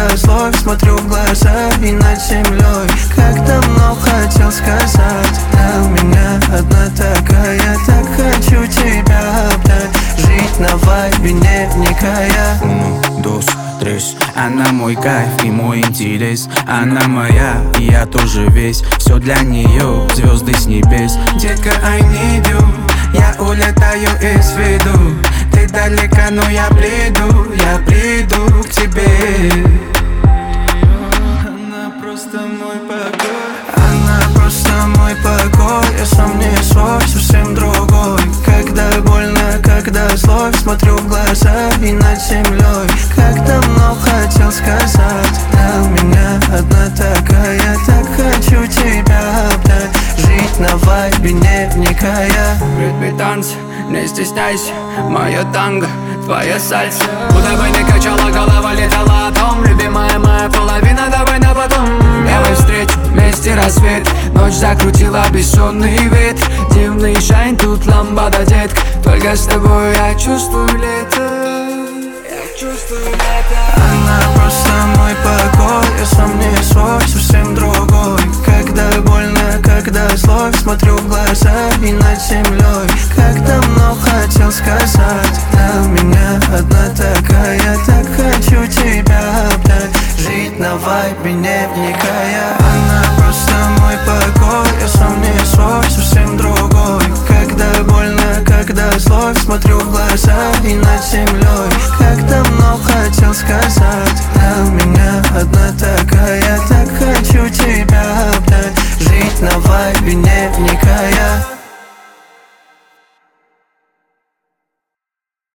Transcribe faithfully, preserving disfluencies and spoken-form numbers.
когда злой, смотрю в глаза и над землей. Как давно хотел сказать, а у меня одна такая. Так хочу тебя обнять, жить на вайбе, не вникая. Uno, dos, tres. Она мой кайф и мой интерес. Она моя, и я тоже весь. Все для нее, звезды с небес. Детка, I need you. Я улетаю из виду. Ты далека, но я приду, я приду к тебе. Она просто мой покой. Она просто мой покой. Я сам не свой, совсем другой. Когда больно, когда злой, смотрю в глаза и над землей. Как давно хотел сказать, а у меня одна такая. Так хочу тебя обнять, жить на вайбе, не вникая. Ритм танц, не стесняйся, моя танго, твоя сальса. Куда бы ни качала, голова летала о том. Любимая моя половина, давай на потом. Давай встречу, вместе рассвет. Ночь закрутила бессонный ветер. Дивный шайн, тут ламбада, детка. Только с тобой я чувствую лето. Я чувствую лето. Она просто мой покой. Я сам не свой, совсем другой. Когда больно, когда злой, смотрю в глаза и над землей. Как давно хотел сказать, а у меня одна такая. Так хочу тебя обнять, жить на вайбе, не вникая. Она просто мой покой. Я сам не свой, совсем другой. Когда больно, когда злой, смотрю в глаза и над землей. Как давно хотел сказать, а у меня одна такая. Так хочу тебя обнять, жить на вайбе, не